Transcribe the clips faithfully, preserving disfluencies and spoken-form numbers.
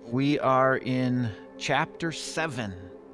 We are in chapter seven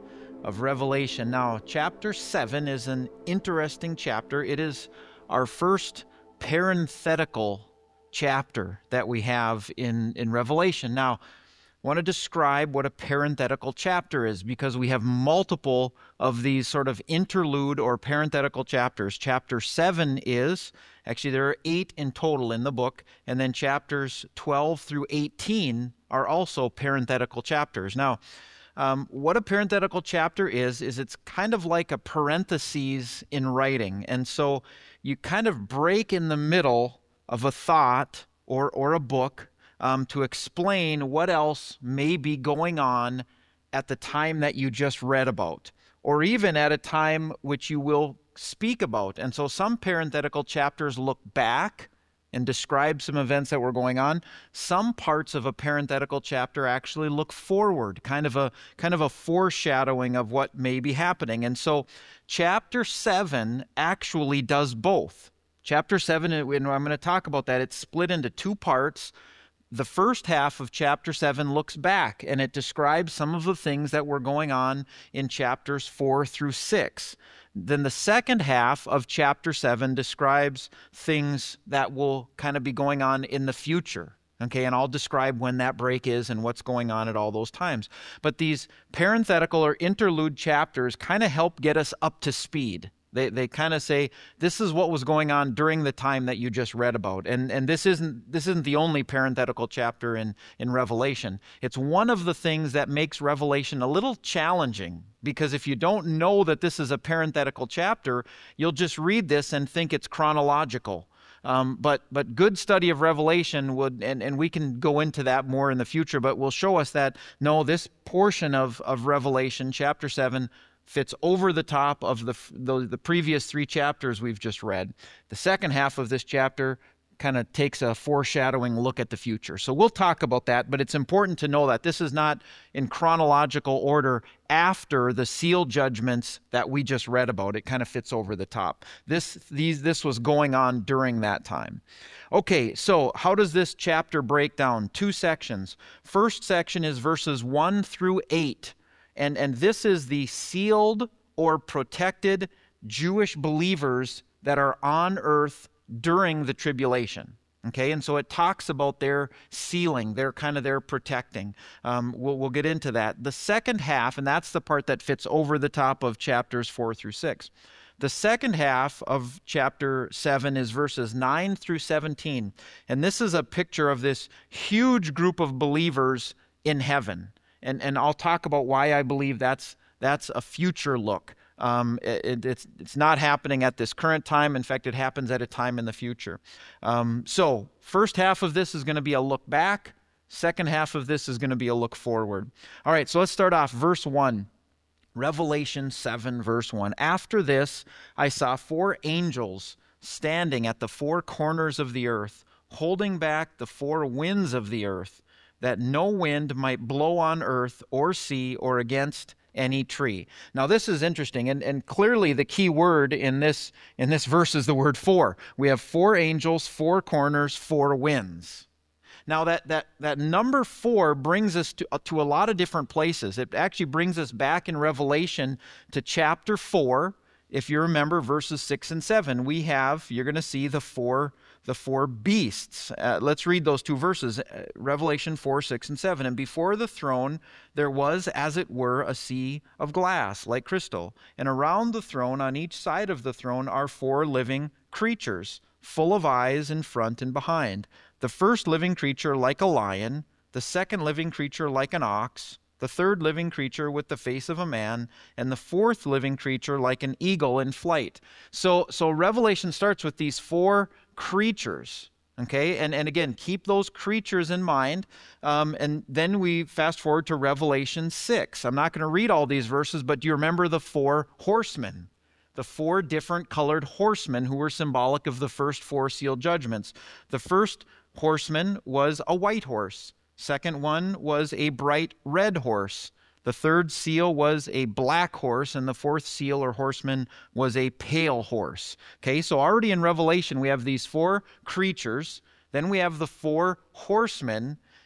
of Revelation. Now, chapter seven is an interesting chapter. It is our first parenthetical chapter that we have in, in Revelation. Now, I want to describe what a parenthetical chapter is because we have multiple of these sort of interlude or parenthetical chapters. Chapter seven is, actually there are eight in total in the book, and then chapters twelve through eighteen are also parenthetical chapters. Now, um, what a parenthetical chapter is, is it's kind of like a parentheses in writing. And so you kind of break in the middle of a thought or, or a book Um, to explain what else may be going on at the time that you just read about, or even at a time which you will speak about. And so some parenthetical chapters look back and describe some events that were going on. Some parts of a parenthetical chapter actually look forward, kind of a kind of a foreshadowing of what may be happening. And so chapter seven actually does both. Chapter seven, and I'm going to talk about that, it's split into two parts. The first half of chapter seven looks back, and it describes some of the things that were going on in chapters four through six. Then the second half of chapter seven describes things that will kind of be going on in the future. Okay, and I'll describe when that break is and what's going on at all those times. But these parenthetical or interlude chapters kind of help get us up to speed. They they kind of say, this is what was going on during the time that you just read about. And and this isn't this isn't the only parenthetical chapter in, in Revelation. It's one of the things that makes Revelation a little challenging, because if you don't know that this is a parenthetical chapter, you'll just read this and think it's chronological. Um, but but good study of Revelation would, and, and we can go into that more in the future, but will show us that, no, this portion of, of Revelation, chapter seven, fits over the top of the, the the previous three chapters we've just read. The second half of this chapter kind of takes a foreshadowing look at the future. So we'll talk about that, but it's important to know that this is not in chronological order after the seal judgments that we just read about. It kind of fits over the top. This these this was going on during that time. Okay, so how does this chapter break down? Two sections. First section is verses one through eight. And, and this is the sealed or protected Jewish believers that are on earth during the tribulation. Okay, and so it talks about their sealing, their kind of their protecting. Um, we'll, we'll get into that. The second half, and that's the part that fits over the top of chapters four through six. The second half of chapter seven is verses nine through seventeen. And this is a picture of this huge group of believers in heaven. And and I'll talk about why I believe that's that's a future look. Um, it, it's it's not happening at this current time. In fact, it happens at a time in the future. Um, so first half of this is going to be a look back. Second half of this is going to be a look forward. All right, so let's start off. Verse one. Revelation seven, verse one. After this, I saw four angels standing at the four corners of the earth, holding back the four winds of the earth, that no wind might blow on earth or sea or against any tree. Now this is interesting, and, and clearly the key word in this in this verse is the word four. We have four angels, four corners, four winds. Now that that that number four brings us to, to a lot of different places. It actually brings us back in Revelation to chapter four. If you remember verses six and seven, we have, you're going to see the four the four beasts. Uh, let's read those two verses, uh, Revelation four, six, and seven. And before the throne there was, as it were, a sea of glass, like crystal. And around the throne, on each side of the throne, are four living creatures, full of eyes in front and behind. The first living creature like a lion, the second living creature like an ox, the third living creature with the face of a man, and the fourth living creature like an eagle in flight. So, so Revelation starts with these four creatures, okay? And, and again, keep those creatures in mind. Um, and then we fast forward to Revelation six. I'm not going to read all these verses, but do you remember the four horsemen? The four different colored horsemen who were symbolic of the first four sealed judgments. The first horseman was a white horse. Second one was a bright red horse. The third seal was a black horse, and the fourth seal or horseman was a pale horse. Okay, so already in Revelation we have these four creatures. Then we have the four horsemen,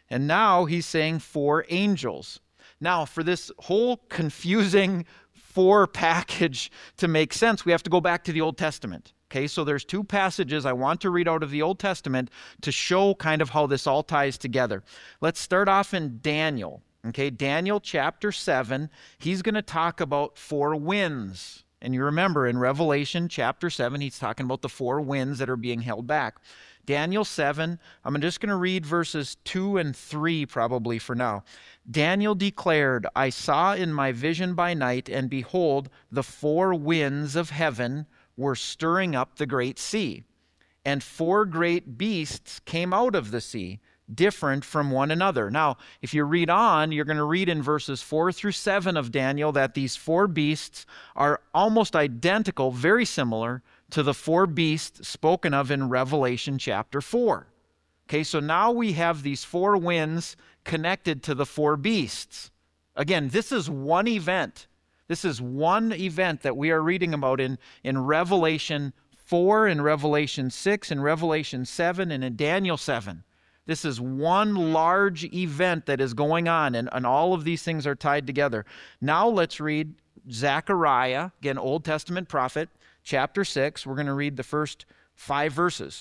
And now he's saying four angels. Now, for this whole confusing four package to make sense, we have to go back to the Old Testament. Okay, so there's two passages I want to read out of the Old Testament to show kind of how this all ties together. Let's start off in Daniel. Okay, Daniel chapter seven, he's going to talk about four winds. And you remember in Revelation chapter seven, he's talking about the four winds that are being held back. Daniel seven, I'm just going to read verses two and three probably for now. Daniel declared, I saw in my vision by night, and behold, the four winds of heaven were stirring up the great sea. And four great beasts came out of the sea, different from one another. Now, if you read on, you're going to read in verses four through seven of Daniel that these four beasts are almost identical, very similar to the four beasts spoken of in Revelation chapter four. Okay, so now we have these four winds connected to the four beasts. Again, this is one event. This is one event that we are reading about in, in Revelation four, in Revelation six, in Revelation seven, and in Daniel seven. This is one large event that is going on, and, and all of these things are tied together. Now let's read Zechariah, again, Old Testament prophet, chapter six. We're going to read the first five verses.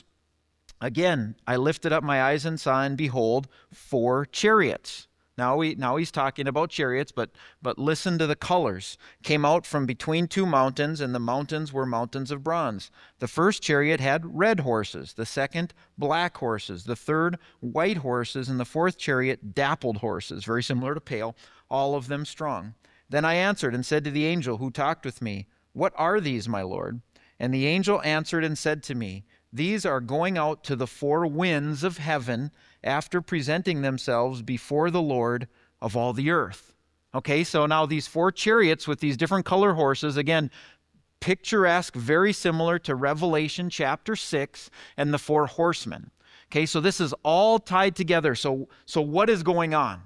Again, I lifted up my eyes and saw, and behold, four chariots. Now, we, now he's talking about chariots, but, but listen to the colors. Came out from between two mountains, and the mountains were mountains of bronze. The first chariot had red horses, the second black horses, the third white horses, and the fourth chariot dappled horses, very similar to pale, all of them strong. Then I answered and said to the angel who talked with me, What are these, my Lord? And the angel answered and said to me, These are going out to the four winds of heaven after presenting themselves before the Lord of all the earth. Okay, so now these four chariots with these different color horses, again, picturesque, very similar to Revelation chapter six and the four horsemen. Okay, so this is all tied together. So, so what is going on?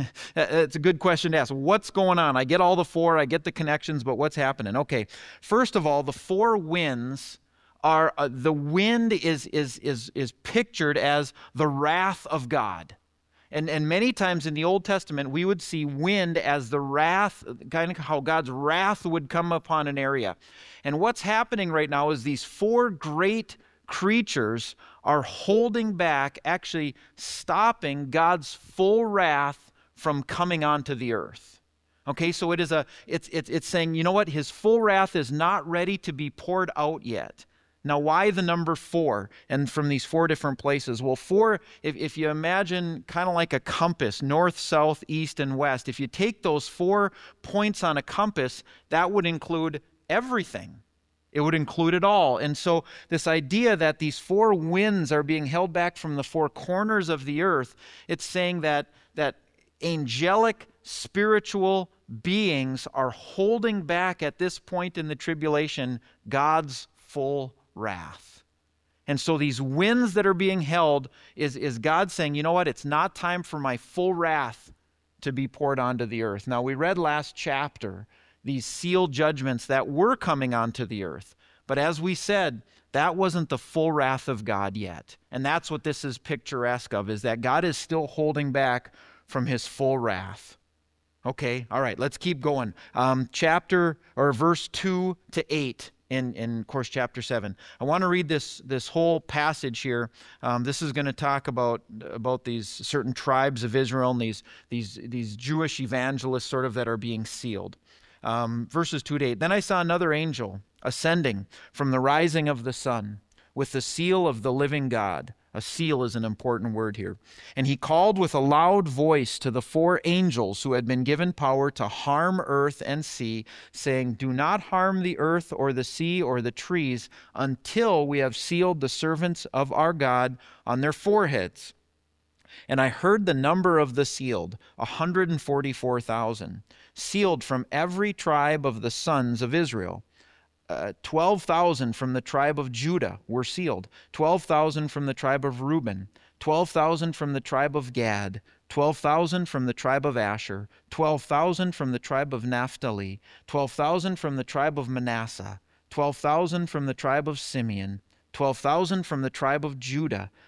It's a good question to ask. What's going on? I get all the four, I get the connections, but what's happening? Okay, first of all, the four winds are, uh, the wind is, is, is, is pictured as the wrath of God. And, and many times in the Old Testament, we would see wind as the wrath, kind of how God's wrath would come upon an area. And what's happening right now is these four great creatures are holding back, actually stopping God's full wrath from coming onto the earth. Okay, so it is a, it's, it's, it's saying, you know what, his full wrath is not ready to be poured out yet. Now, why the number four? And from these four different places? Well, four, if, if you imagine kind of like a compass, north, south, east, and west, if you take those four points on a compass, that would include everything. It would include it all. And so this idea that these four winds are being held back from the four corners of the earth, it's saying that, that angelic, spiritual beings are holding back at this point in the tribulation God's full wrath. And so these winds that are being held is, is God saying, you know what, it's not time for my full wrath to be poured onto the earth. Now, we read last chapter these sealed judgments that were coming onto the earth. But as we said, that wasn't the full wrath of God yet. And that's what this is picturesque of, is that God is still holding back from his full wrath. Okay, all right, let's keep going. Um, chapter, or verse two to eight. In, in, of course, chapter seven. I want to read this, this whole passage here. Um, this is going to talk about, about these certain tribes of Israel and these, these, these Jewish evangelists sort of that are being sealed. Um, verses two to eight. Then I saw another angel ascending from the rising of the sun with the seal of the living God. A seal is an important word here. And he called with a loud voice to the four angels who had been given power to harm earth and sea, saying, Do not harm the earth or the sea or the trees until we have sealed the servants of our God on their foreheads. And I heard the number of the sealed, one hundred forty-four thousand, sealed from every tribe of the sons of Israel. Uh, twelve thousand from the tribe of Judah were sealed, twelve thousand from the tribe of Reuben, twelve thousand from the tribe of Gad, twelve thousand from the tribe of Asher, twelve thousand from the tribe of Naphtali, twelve thousand from the tribe of Manasseh, twelve thousand from the tribe of Simeon, twelve thousand from the tribe of Judah,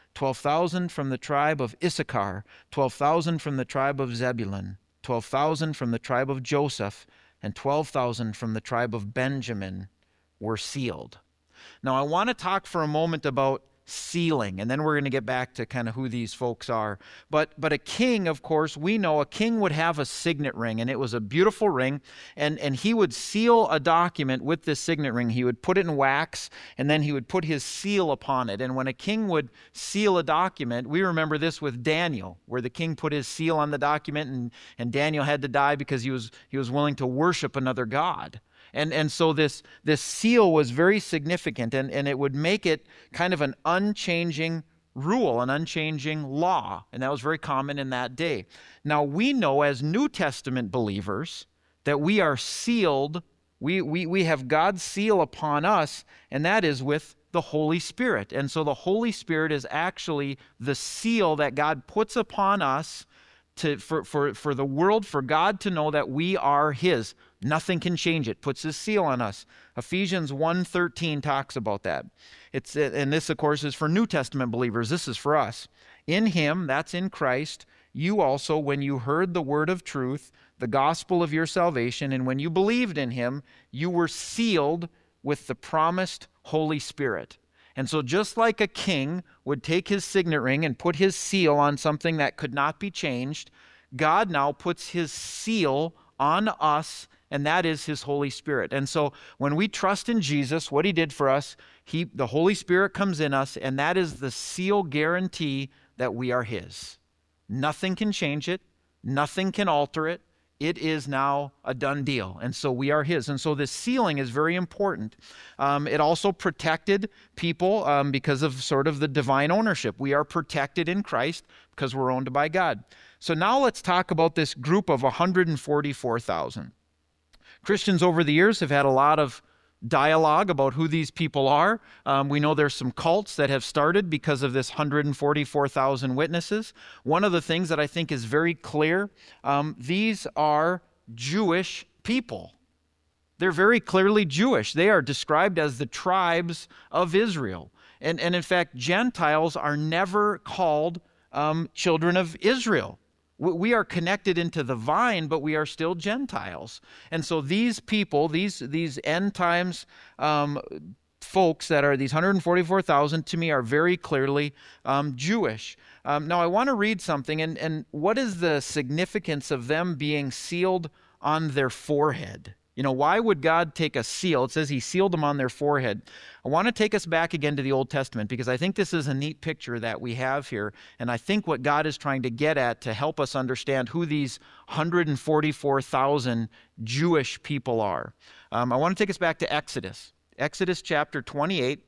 twelve thousand from the tribe of Issachar, twelve thousand from the tribe of Zebulun, twelve thousand from the tribe of Joseph, and twelve thousand from the tribe of Benjamin were sealed. Now, I want to talk for a moment about sealing, and then we're going to get back to kind of who these folks are. But but a king, of course, we know a king would have a signet ring, and it was a beautiful ring, and, and he would seal a document with this signet ring. He would put it in wax, and then he would put his seal upon it. And when a king would seal a document, we remember this with Daniel, where the king put his seal on the document, and, and Daniel had to die because he was he was willing to worship another god. And and so this this seal was very significant, and, and it would make it kind of an unchanging rule, an unchanging law. And that was very common in that day. Now, we know as New Testament believers that we are sealed, we, we, we have God's seal upon us, and that is with the Holy Spirit. And so the Holy Spirit is actually the seal that God puts upon us to for, for, for the world, for God to know that we are His. Nothing can change it. Puts His seal on us. Ephesians one thirteen talks about that. It's and this, of course, is for New Testament believers. This is for us. In Him, that's in Christ, you also, when you heard the word of truth, the gospel of your salvation, and when you believed in Him, you were sealed with the promised Holy Spirit. And so just like a king would take his signet ring and put his seal on something that could not be changed, God now puts His seal on us, and that is His Holy Spirit. And so when we trust in Jesus, what He did for us, He, the Holy Spirit comes in us, and that is the seal guarantee that we are His. Nothing can change it. Nothing can alter it. It is now a done deal. And so we are His. And so this sealing is very important. Um, it also protected people um, because of sort of the divine ownership. We are protected in Christ because we're owned by God. So now let's talk about this group of one hundred forty-four thousand. Christians over the years have had a lot of dialogue about who these people are. Um, we know there's some cults that have started because of this one hundred forty-four thousand witnesses. One of the things that I think is very clear, um, these are Jewish people. They're very clearly Jewish. They are described as the tribes of Israel. And, and in fact, Gentiles are never called um, children of Israel. We are connected into the vine, but we are still Gentiles. And so these people, these these end times um, folks that are these one hundred forty-four thousand, to me are very clearly um, Jewish. Um, now I want to read something, and, and what is the significance of them being sealed on their forehead? You know, why would God take a seal? It says He sealed them on their forehead. I want to take us back again to the Old Testament because I think this is a neat picture that we have here. And I think what God is trying to get at to help us understand who these one hundred forty-four thousand Jewish people are. Um, I want to take us back to Exodus. Exodus chapter twenty-eight.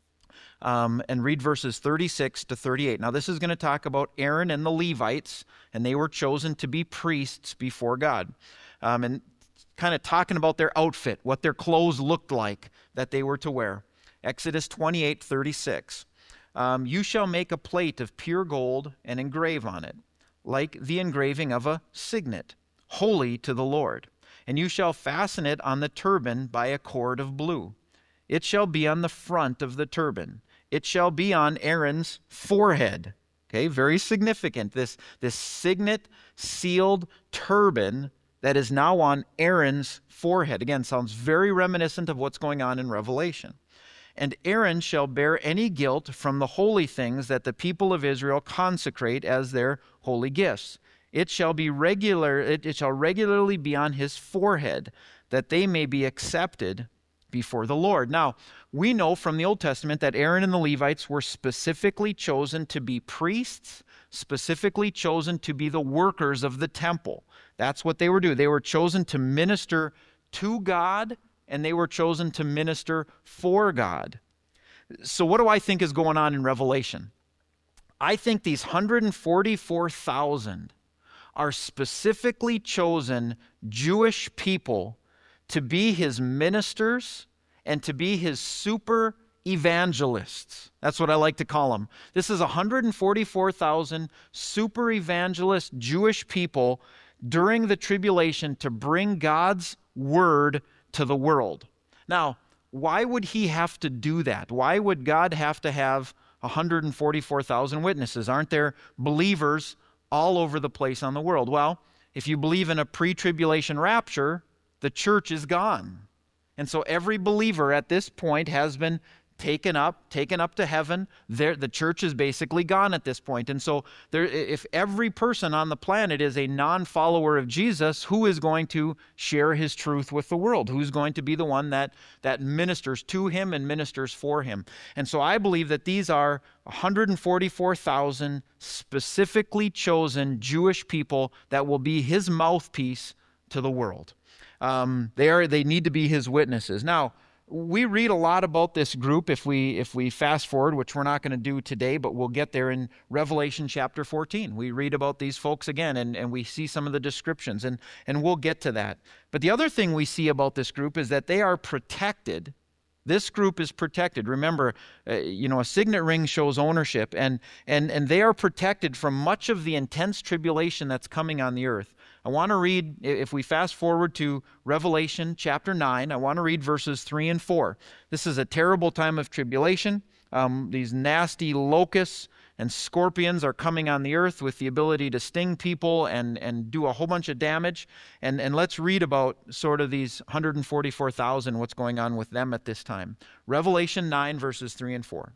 Um, and read verses thirty-six to thirty-eight. Now, this is going to talk about Aaron and the Levites, and they were chosen to be priests before God. Um, and kind of talking about their outfit, what their clothes looked like that they were to wear. Exodus twenty-eight thirty-six. Um, you shall make a plate of pure gold and engrave on it, like the engraving of a signet, holy to the Lord. And you shall fasten it on the turban by a cord of blue. It shall be on the front of the turban. It shall be on Aaron's forehead. Okay, very significant. This, this signet sealed turban that is now on Aaron's forehead. Again, sounds very reminiscent of what's going on in Revelation. And Aaron shall bear any guilt from the holy things that the people of Israel consecrate as their holy gifts. It shall be regular, it, it shall regularly be on his forehead, that they may be accepted before the Lord. Now, we know from the Old Testament that Aaron and the Levites were specifically chosen to be priests, specifically chosen to be the workers of the temple. That's what they were doing. They were chosen to minister to God, and they were chosen to minister for God. So what do I think is going on in Revelation? I think these one hundred forty-four thousand are specifically chosen Jewish people to be His ministers and to be His super evangelists. That's what I like to call them. This is one hundred forty-four thousand super evangelist Jewish people during the tribulation to bring God's word to the world. Now, why would He have to do that? Why would God have to have one hundred forty-four thousand witnesses? Aren't there believers all over the place on the world? Well, if you believe in a pre-tribulation rapture, the church is gone. And so every believer at this point has been taken up, taken up to heaven. There, the church is basically gone at this point. And so there, if every person on the planet is a non-follower of Jesus, who is going to share his truth with the world? Who's going to be the one that, that ministers to him and ministers for him? And so I believe that these are one hundred forty-four thousand specifically chosen Jewish people that will be his mouthpiece to the world. Um, they are, they need to be his witnesses. Now, we read a lot about this group if we if we fast forward, which we're not going to do today, but we'll get there in Revelation chapter fourteen. We read about these folks again, and, and we see some of the descriptions, and, and we'll get to that. But the other thing we see about this group is that they are protected. This group is protected. Remember, uh, you know, a signet ring shows ownership, and, and, and they are protected from much of the intense tribulation that's coming on the earth. I want to read, if we fast forward to Revelation chapter nine, I want to read verses three and four. This is a terrible time of tribulation. Um, these nasty locusts and scorpions are coming on the earth with the ability to sting people and, and do a whole bunch of damage. And, and let's read about sort of these one hundred forty-four thousand, what's going on with them at this time. Revelation nine, verses three and four.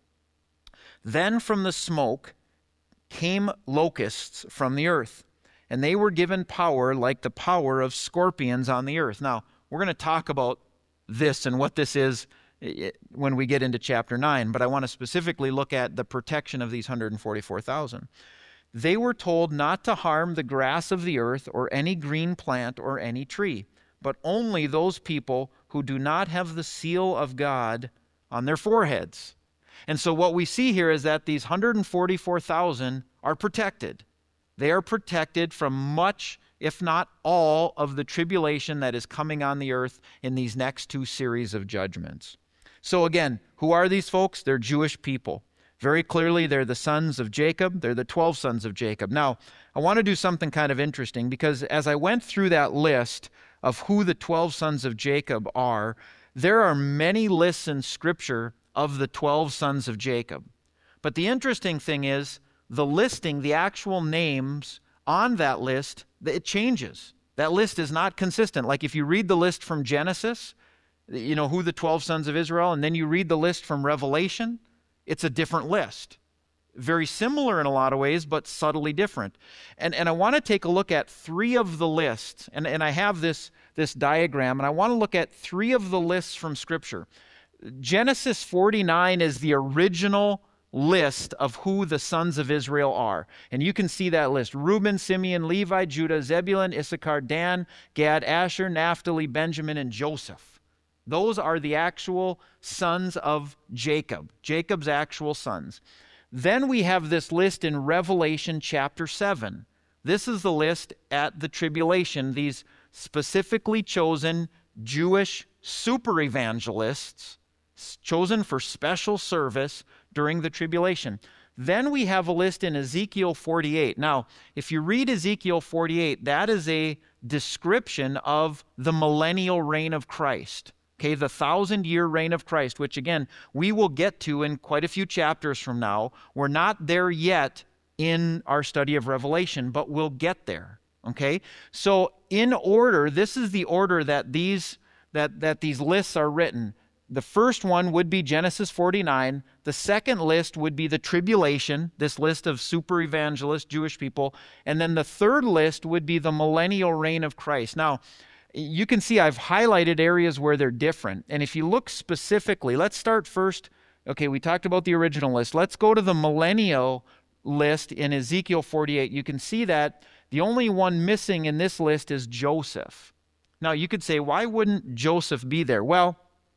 Then from the smoke came locusts from the earth, and they were given power like the power of scorpions on the earth. Now, we're going to talk about this and what this is when we get into chapter nine, but I want to specifically look at the protection of these one hundred forty-four thousand. They were told not to harm the grass of the earth or any green plant or any tree, but only those people who do not have the seal of God on their foreheads. And so what we see here is that these one hundred forty-four thousand are protected. They are protected from much, if not all, of the tribulation that is coming on the earth in these next two series of judgments. So again, who are these folks? They're Jewish people. Very clearly, they're the sons of Jacob. They're the twelve sons of Jacob. Now, I want to do something kind of interesting, because as I went through that list of who the twelve sons of Jacob are, there are many lists in Scripture of the twelve sons of Jacob. But the interesting thing is, the listing, the actual names on that list, it changes. That list is not consistent. Like if you read the list from Genesis, you know, who the twelve sons of Israel, and then you read the list from Revelation, it's a different list. Very similar in a lot of ways, but subtly different. And, and I want to take a look at three of the lists, and, and I have this, this diagram, and I want to look at three of the lists from Scripture. Genesis forty-nine is the original list of who the sons of Israel are. And you can see that list. Reuben, Simeon, Levi, Judah, Zebulun, Issachar, Dan, Gad, Asher, Naphtali, Benjamin, and Joseph. Those are the actual sons of Jacob, Jacob's actual sons. Then we have this list in Revelation chapter seven. This is the list at the tribulation, these specifically chosen Jewish super evangelists, chosen for special service during the tribulation. Then we have a list in Ezekiel forty-eight. Now, if you read Ezekiel forty-eight, that is a description of the millennial reign of Christ. Okay, the thousand-year reign of Christ, which again, we will get to in quite a few chapters from now. We're not there yet in our study of Revelation, but we'll get there. Okay? So in order, this is the order that these that, that these lists are written. The first one would be Genesis forty-nine. The second list would be the tribulation, this list of super evangelist Jewish people. And then the third list would be the millennial reign of Christ. Now, you can see I've highlighted areas where they're different. And if you look specifically, let's start first. Okay, we talked about the original list. Let's go to the millennial list in Ezekiel forty-eight. You can see that the only one missing in this list is Joseph. Now, you could say, why wouldn't Joseph be there? Well,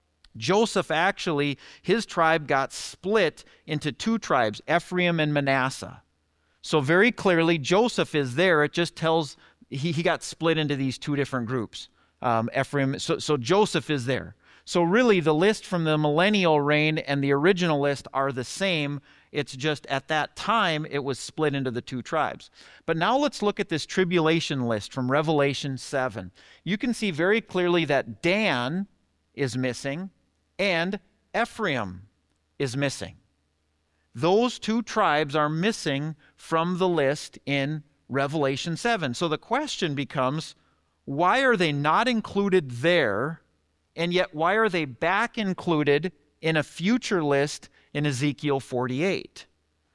Joseph actually, his tribe got split into two tribes, Ephraim and Manasseh. So very clearly, Joseph is there. It just tells he, he got split into these two different groups. Um, Ephraim, so, so Joseph is there. So really, the list from the millennial reign and the original list are the same. It's just at that time, it was split into the two tribes. But now let's look at this tribulation list from Revelation seven. You can see very clearly that Dan is missing, and Ephraim is missing. Those two tribes are missing from the list in Revelation seven. So the question becomes, why are they not included there, and yet why are they back included in a future list in Ezekiel forty-eight?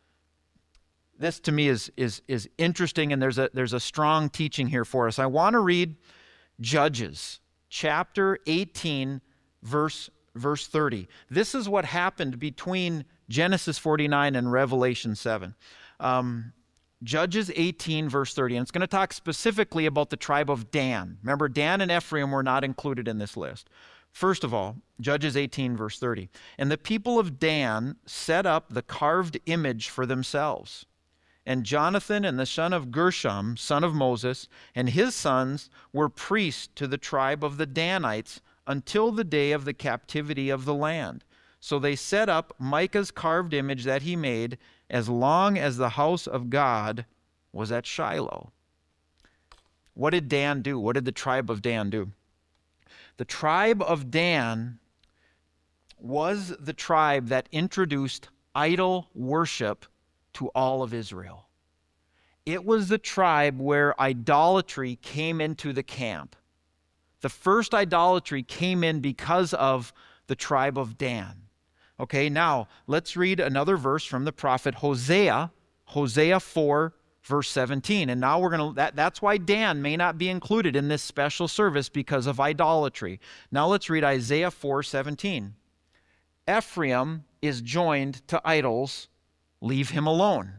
This to me is, is, is interesting, and there's a, there's a strong teaching here for us. I want to read Judges chapter eighteen, verse, verse thirty. This is what happened between Genesis forty-nine and Revelation seven. Um, Judges eighteen, verse thirty, and it's going to talk specifically about the tribe of Dan. Remember, Dan and Ephraim were not included in this list. First of all, Judges eighteen, verse thirty. And the people of Dan set up the carved image for themselves. And Jonathan and the son of Gershom, son of Moses, and his sons were priests to the tribe of the Danites until the day of the captivity of the land. So they set up Micah's carved image that he made as long as the house of God was at Shiloh. What did Dan do? What did the tribe of Dan do? The tribe of Dan was the tribe that introduced idol worship to all of Israel. It was the tribe where idolatry came into the camp. The first idolatry came in because of the tribe of Dan. Okay, now let's read another verse from the prophet Hosea, Hosea four, verse seventeen. And now we're going to, that, that's why Dan may not be included in this special service, because of idolatry. Now let's read Isaiah four, seventeen. Ephraim is joined to idols, leave him alone.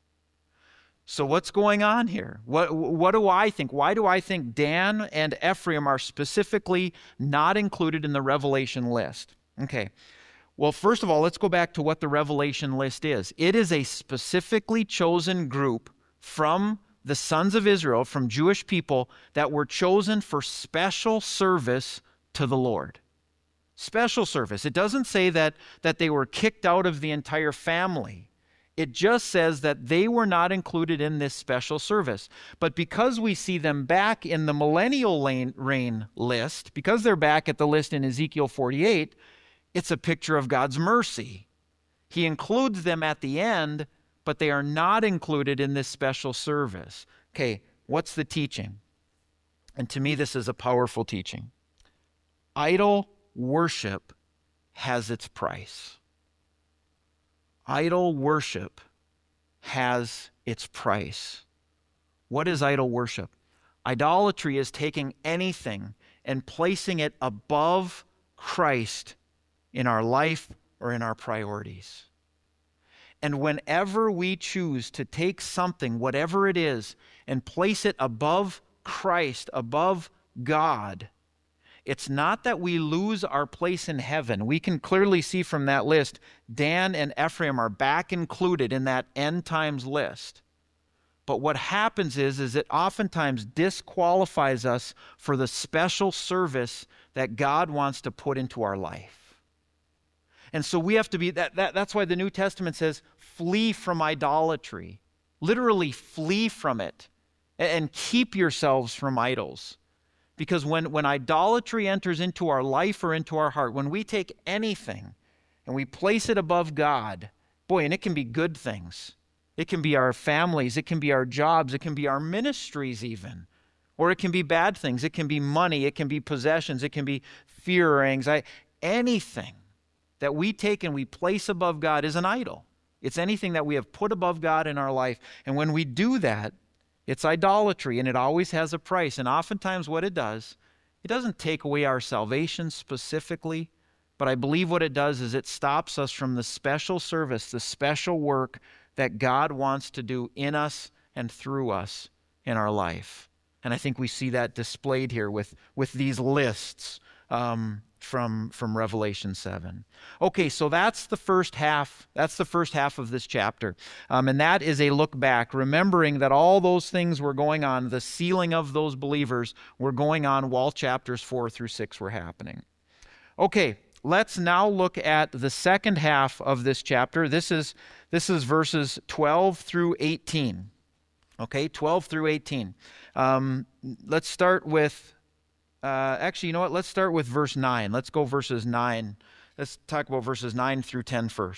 So what's going on here? What, what do I think? Why do I think Dan and Ephraim are specifically not included in the Revelation list? Okay. Well, first of all, let's go back to what the Revelation list is. It is a specifically chosen group from the sons of Israel, from Jewish people, that were chosen for special service to the Lord. Special service. It doesn't say that, that they were kicked out of the entire family. It just says that they were not included in this special service. But because we see them back in the millennial reign list, because they're back at the list in Ezekiel forty-eight, it's a picture of God's mercy. He includes them at the end, but they are not included in this special service. Okay, what's the teaching? And to me, this is a powerful teaching. Idol worship has its price. Idol worship has its price. What is idol worship? Idolatry is taking anything and placing it above Christ in our life or in our priorities. And whenever we choose to take something, whatever it is, and place it above Christ, above God, it's not that we lose our place in heaven. We can clearly see from that list, Dan and Ephraim are back included in that end times list. But what happens is, is it oftentimes disqualifies us for the special service that God wants to put into our life. And so we have to be, that, that that's why the New Testament says, flee from idolatry. Literally flee from it and, and keep yourselves from idols. Because when, when idolatry enters into our life or into our heart, when we take anything and we place it above God, boy, and it can be good things. It can be our families, it can be our jobs, it can be our ministries even. Or it can be bad things. It can be money, it can be possessions, it can be fear or anxiety. Anything that we take and we place above God is an idol. It's anything that we have put above God in our life. And when we do that, it's idolatry, and it always has a price. And oftentimes what it does, it doesn't take away our salvation specifically, but I believe what it does is it stops us from the special service, the special work that God wants to do in us and through us in our life. And I think we see that displayed here with, with these lists um, from, from Revelation seven. Okay, so that's the first half. That's the first half of this chapter. Um, and that is a look back, remembering that all those things were going on, the sealing of those believers were going on while chapters four through six were happening. Okay, let's now look at the second half of this chapter. This is, this is verses twelve through eighteen. Okay, twelve through eighteen. Um, let's start with, uh, actually, you know what? Let's start with verse nine. Let's go verses nine. Let's talk about verses nine through ten first.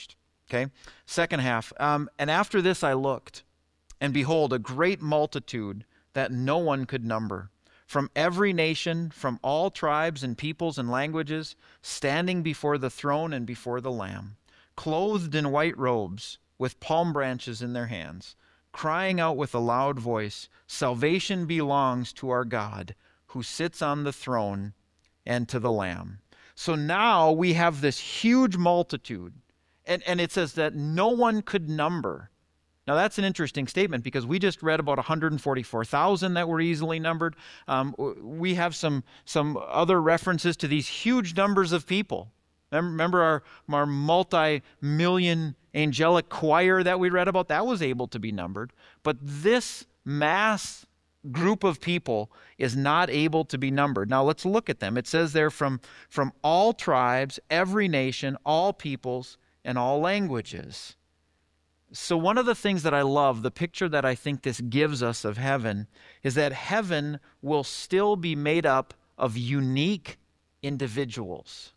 Okay, second half. Um, and after this I looked, and behold, a great multitude that no one could number, from every nation, from all tribes and peoples and languages, standing before the throne and before the Lamb, clothed in white robes, with palm branches in their hands, crying out with a loud voice, "Salvation belongs to our God, who sits on the throne, and to the Lamb." So now we have this huge multitude, and, and it says that no one could number. Now that's an interesting statement because we just read about one hundred forty-four thousand that were easily numbered. Um, we have some, some other references to these huge numbers of people. Remember our, our multi-million angelic choir that we read about? That was able to be numbered. But this mass group of people is not able to be numbered. Now let's look at them. It says there from, from all tribes, every nation, all peoples, and all languages. So one of the things that I love, the picture that I think this gives us of heaven, is that heaven will still be made up of unique individuals.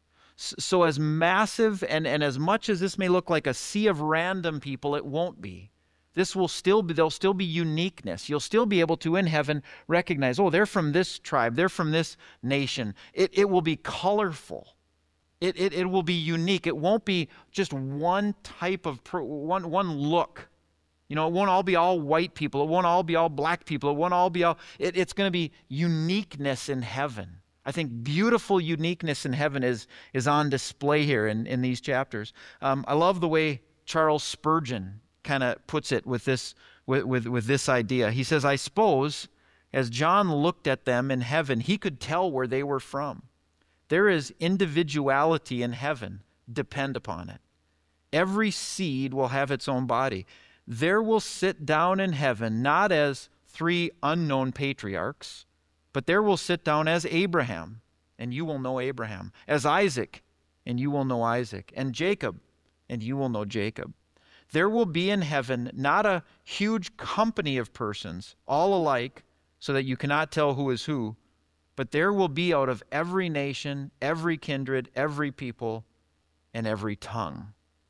So as massive and, and as much as this may look like a sea of random people, it won't be. This will still be, there'll still be uniqueness. You'll still be able to in heaven recognize, oh, they're from this tribe, they're from this nation. It, it will be colorful. It, it, it will be unique. It won't be just one type of, one, one look. You know, it won't all be all white people. It won't all be all black people. It won't all be all, it, it's going to be uniqueness in heaven. I think beautiful uniqueness in heaven is, is on display here in, in these chapters. Um, I love the way Charles Spurgeon kind of puts it with this, with, with, with this idea. He says, I suppose as John looked at them in heaven, he could tell where they were from. There is individuality in heaven. Depend upon it. Every seed will have its own body. There will sit down in heaven not as three unknown patriarchs, but there will sit down as Abraham, and you will know Abraham, as Isaac, and you will know Isaac, and Jacob, and you will know Jacob. There will be in heaven not a huge company of persons, all alike, so that you cannot tell who is who, but there will be out of every nation, every kindred, every people, and every tongue.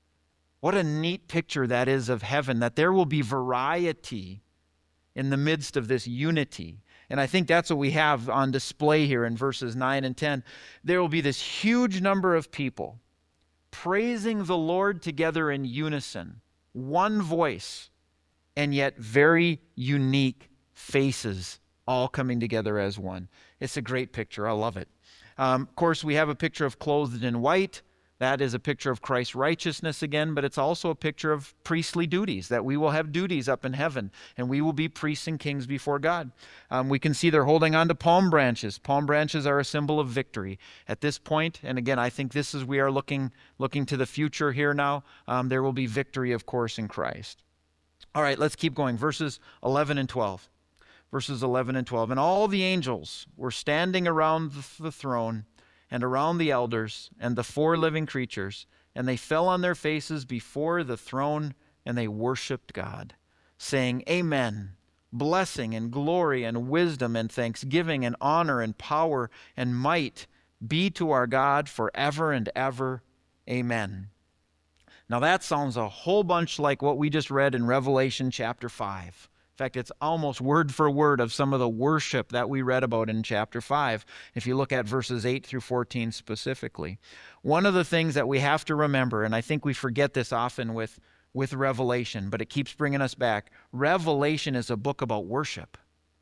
What a neat picture that is of heaven, that there will be variety in the midst of this unity. And I think that's what we have on display here in verses nine and ten. There will be this huge number of people praising the Lord together in unison, one voice, and yet very unique faces all coming together as one. It's a great picture. I love it. Um, of course, we have a picture of clothed in white. That is a picture of Christ's righteousness again, but it's also a picture of priestly duties, that we will have duties up in heaven, and we will be priests and kings before God. Um, we can see they're holding on to palm branches. Palm branches are a symbol of victory. At this point, and again, I think this is, we are looking, looking to the future here now, um, there will be victory, of course, in Christ. All right, let's keep going. Verses eleven and twelve. Verses eleven and twelve. And all the angels were standing around the throne and around the elders and the four living creatures, and they fell on their faces before the throne, and they worshiped God, saying, Amen. Blessing and glory and wisdom and thanksgiving and honor and power and might be to our God forever and ever. Amen. Now that sounds a whole bunch like what we just read in Revelation chapter five. In fact, it's almost word for word of some of the worship that we read about in chapter five, if you look at verses eight through fourteen specifically. One of the things that we have to remember, and I think we forget this often with, with Revelation, but it keeps bringing us back, Revelation is a book about worship.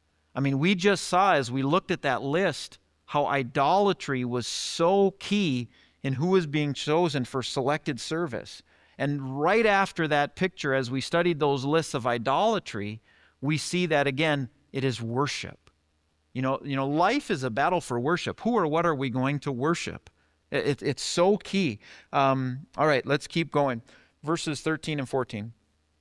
I mean, we just saw as we looked at that list how idolatry was so key in who was being chosen for selected service. And right after that picture, as we studied those lists of idolatry, we see that, again, it is worship. You know, you know, life is a battle for worship. Who or what are we going to worship? It, it, it's so key. Um, all right, let's keep going. Verses thirteen and fourteen.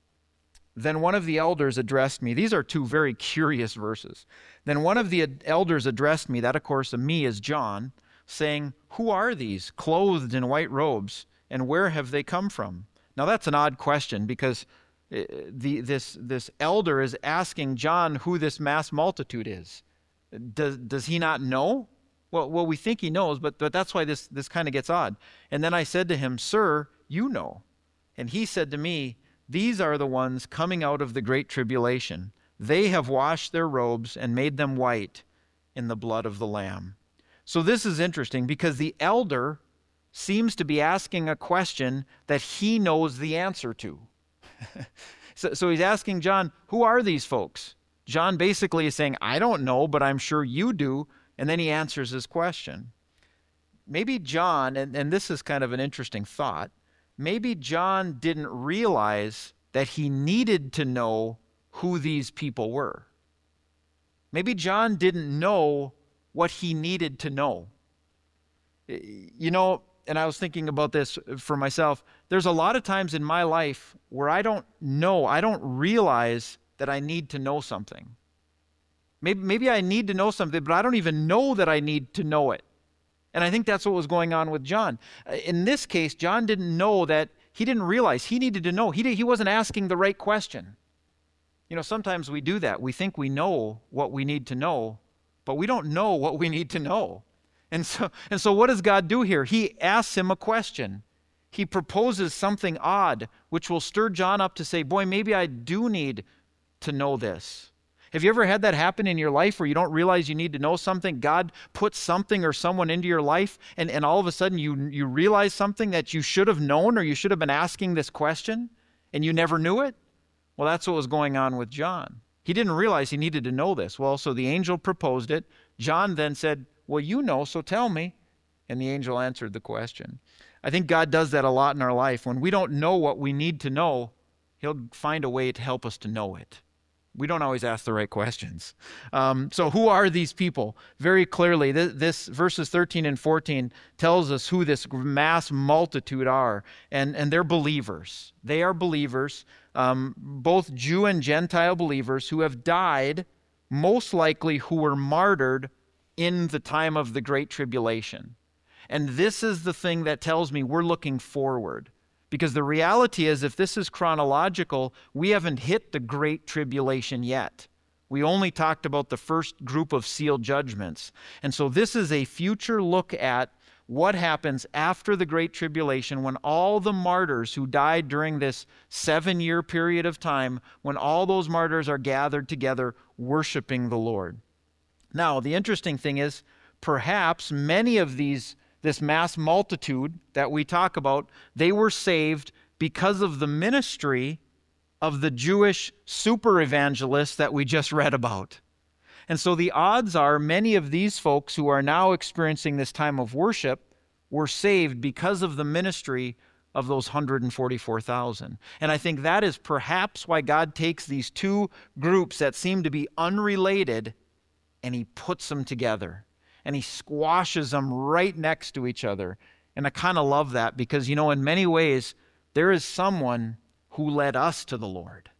Then one of the elders addressed me. These are two very curious verses. Then one of the elders addressed me, that of course of me is John, saying, Who are these, clothed in white robes, and where have they come from? Now that's an odd question because The, this, this elder is asking John who this mass multitude is. Does, does he not know? Well, well, we think he knows, but, but that's why this, this kind of gets odd. And then I said to him, Sir, you know. And he said to me, these are the ones coming out of the great tribulation. They have washed their robes and made them white in the blood of the Lamb. So this is interesting because the elder seems to be asking a question that he knows the answer to. so, so he's asking John, who are these folks? John basically is saying, I don't know, but I'm sure you do. And then he answers his question. Maybe John, and, and this is kind of an interesting thought, maybe John didn't realize that he needed to know who these people were. Maybe John didn't know what he needed to know. You know, and I was thinking about this for myself. There's a lot of times in my life where I don't know, I don't realize that I need to know something. Maybe, maybe I need to know something, but I don't even know that I need to know it. And I think that's what was going on with John. In this case, John didn't know that, he didn't realize he needed to know. He, did, he wasn't asking the right question. You know, sometimes we do that. We think we know what we need to know, but we don't know what we need to know. And so, and so what does God do here? He asks him a question. He proposes something odd, which will stir John up to say, boy, maybe I do need to know this. Have you ever had that happen in your life where you don't realize you need to know something? God puts something or someone into your life, and, and all of a sudden you, you realize something that you should have known, or you should have been asking this question, and you never knew it? Well, that's what was going on with John. He didn't realize he needed to know this. Well, so the angel proposed it. John then said, well, you know, so tell me. And the angel answered the question. I think God does that a lot in our life. When we don't know what we need to know, he'll find a way to help us to know it. We don't always ask the right questions. Um, so who are these people? Very clearly, this, this verses thirteen and fourteen tells us who this mass multitude are. And, and they're believers. They are believers, um, both Jew and Gentile believers who have died, most likely who were martyred in the time of the Great Tribulation. And this is the thing that tells me we're looking forward. Because the reality is, if this is chronological, we haven't hit the Great Tribulation yet. We only talked about the first group of sealed judgments. And so this is a future look at what happens after the Great Tribulation, when all the martyrs who died during this seven-year period of time, when all those martyrs are gathered together worshiping the Lord. Now, the interesting thing is, perhaps many of these this mass multitude that we talk about, they were saved because of the ministry of the Jewish super evangelists that we just read about. And so the odds are many of these folks who are now experiencing this time of worship were saved because of the ministry of those one hundred forty-four thousand. And I think that is perhaps why God takes these two groups that seem to be unrelated and he puts them together. And he squashes them right next to each other. And I kind of love that because, you know, in many ways, there is someone who led us to the Lord.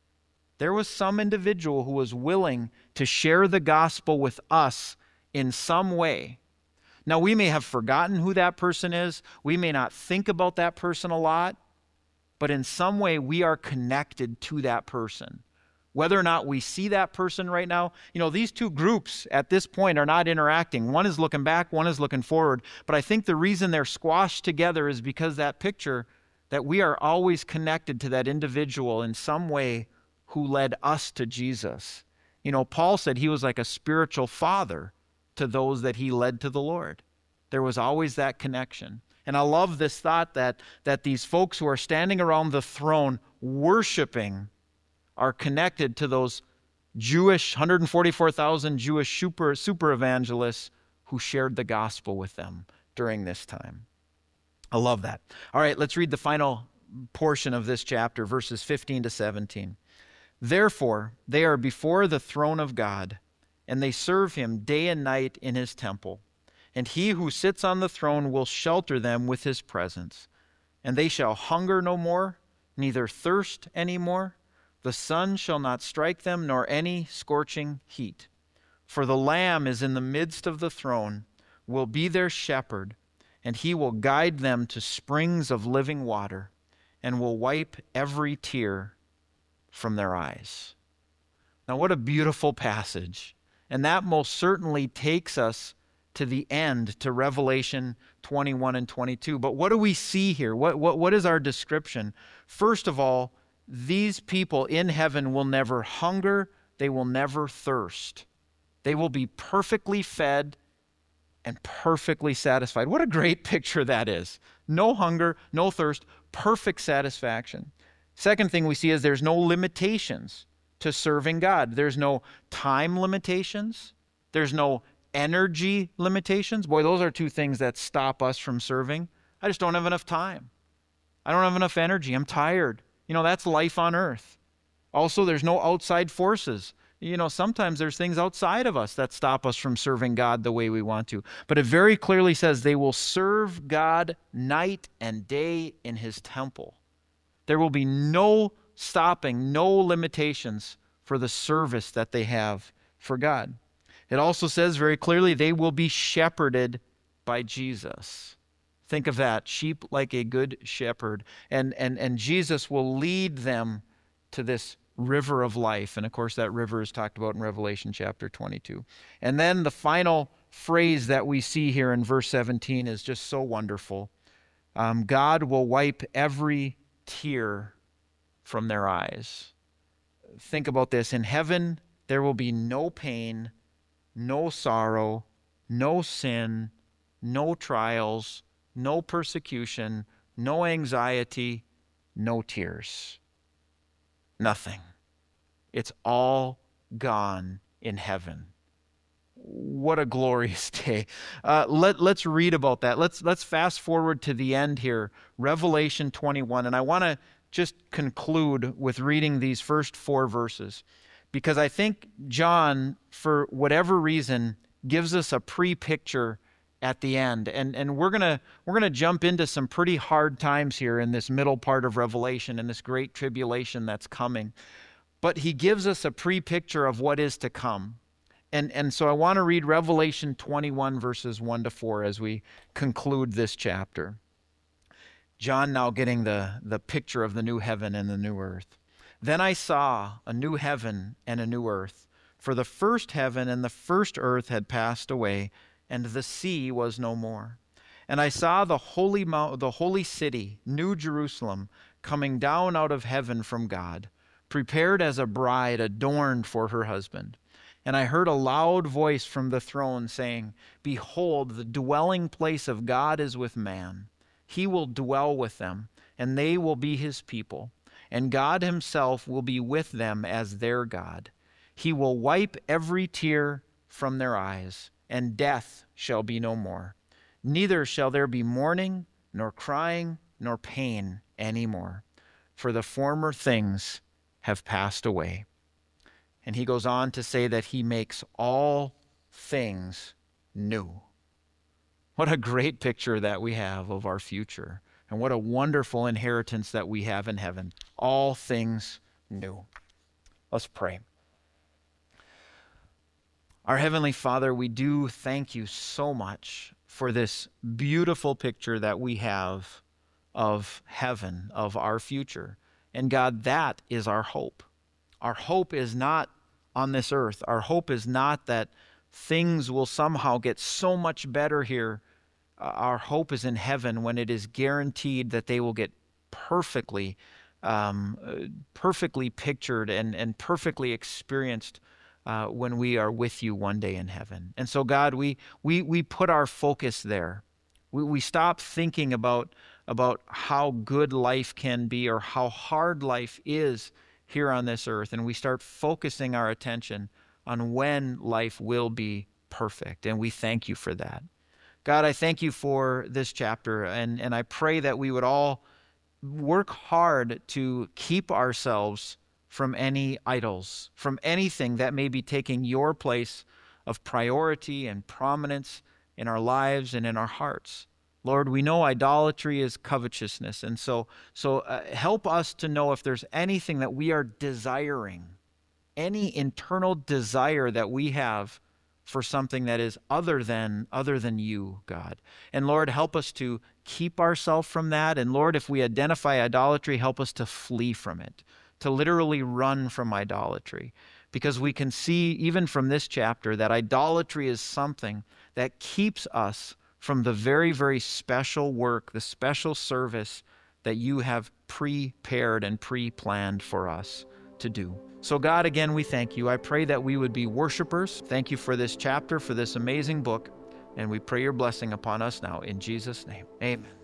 There was some individual who was willing to share the gospel with us in some way. Now, we may have forgotten who that person is. We may not think about that person a lot. But in some way, we are connected to that person. Whether or not we see that person right now, you know, these two groups at this point are not interacting. One is looking back, one is looking forward. But I think the reason they're squashed together is because that picture that we are always connected to that individual in some way who led us to Jesus. You know, Paul said he was like a spiritual father to those that he led to the Lord. There was always that connection. And I love this thought that, that these folks who are standing around the throne worshiping are connected to those Jewish, one hundred forty-four thousand Jewish super, super evangelists who shared the gospel with them during this time. I love that. All right, let's read the final portion of this chapter, verses fifteen to seventeen. Therefore, they are before the throne of God, and they serve him day and night in his temple. And he who sits on the throne will shelter them with his presence. And they shall hunger no more, neither thirst any more. The sun shall not strike them, nor any scorching heat. For the Lamb is in the midst of the throne, will be their shepherd, and he will guide them to springs of living water, and will wipe every tear from their eyes. Now, what a beautiful passage. And that most certainly takes us to the end, to Revelation twenty-one and twenty-two. But what do we see here? What, what, what is our description? First of all, these people in heaven will never hunger. They will never thirst. They will be perfectly fed and perfectly satisfied. What a great picture that is. No hunger, no thirst, perfect satisfaction. Second thing we see is there's no limitations to serving God. There's no time limitations. There's no energy limitations. Boy, those are two things that stop us from serving. I just don't have enough time. I don't have enough energy. I'm tired. You know, that's life on earth. Also, there's no outside forces. You know, sometimes there's things outside of us that stop us from serving God the way we want to. But it very clearly says they will serve God night and day in his temple. There will be no stopping, no limitations for the service that they have for God. It also says very clearly they will be shepherded by Jesus. Think of that, sheep like a good shepherd. And, and, and Jesus will lead them to this river of life. And of course, that river is talked about in Revelation chapter twenty-two. And then the final phrase that we see here in verse seventeen is just so wonderful. Um, God will wipe every tear from their eyes. Think about this. In heaven, there will be no pain, no sorrow, no sin, no trials, no persecution, no anxiety, no tears. Nothing. It's all gone in heaven. What a glorious day. Uh, let, let's read about that. Let's, let's fast forward to the end here, Revelation twenty-one. And I want to just conclude with reading these first four verses, because I think John, for whatever reason, gives us a pre-picture at the end. And, and we're gonna we're gonna jump into some pretty hard times here in this middle part of Revelation and this great tribulation that's coming. But he gives us a pre-picture of what is to come. And, and so I want to read Revelation twenty-one, verses one to four as we conclude this chapter. John now getting the, the picture of the new heaven and the new earth. Then I saw a new heaven and a new earth, for the first heaven and the first earth had passed away, and the sea was no more. And I saw the holy mount, the holy city, New Jerusalem, coming down out of heaven from God, prepared as a bride adorned for her husband. And I heard a loud voice from the throne saying, Behold, the dwelling place of God is with man. He will dwell with them, and they will be his people. And God himself will be with them as their God. He will wipe every tear from their eyes, and death shall be no more. Neither shall there be mourning, nor crying, nor pain any more, for the former things have passed away. And he goes on to say that he makes all things new. What a great picture that we have of our future, and what a wonderful inheritance that we have in heaven. All things new. Let's pray. Our Heavenly Father, we do thank you so much for this beautiful picture that we have of heaven, of our future. And God, that is our hope. Our hope is not on this earth. Our hope is not that things will somehow get so much better here. Uh, our hope is in heaven, when it is guaranteed that they will get perfectly, um, uh, perfectly pictured and, and perfectly experienced Uh, when we are with you one day in heaven. And so, God, we we we put our focus there. We we stop thinking about about how good life can be or how hard life is here on this earth, and we start focusing our attention on when life will be perfect. And we thank you for that. God, I thank you for this chapter, and, and I pray that we would all work hard to keep ourselves from any idols, from anything that may be taking your place of priority and prominence in our lives and in our hearts. Lord, we know idolatry is covetousness, and so, so uh, help us to know if there's anything that we are desiring, any internal desire that we have for something that is other than other than you, God. And Lord, help us to keep ourselves from that. And Lord, if we identify idolatry, help us to flee from it, to literally run from idolatry. because we can see even from this chapter that idolatry is something that keeps us from the very, very special work, the special service that you have prepared and pre-planned for us to do. So God, again, we thank you. I pray that we would be worshipers. Thank you for this chapter, for this amazing book, and we pray your blessing upon us now in Jesus' name. Amen.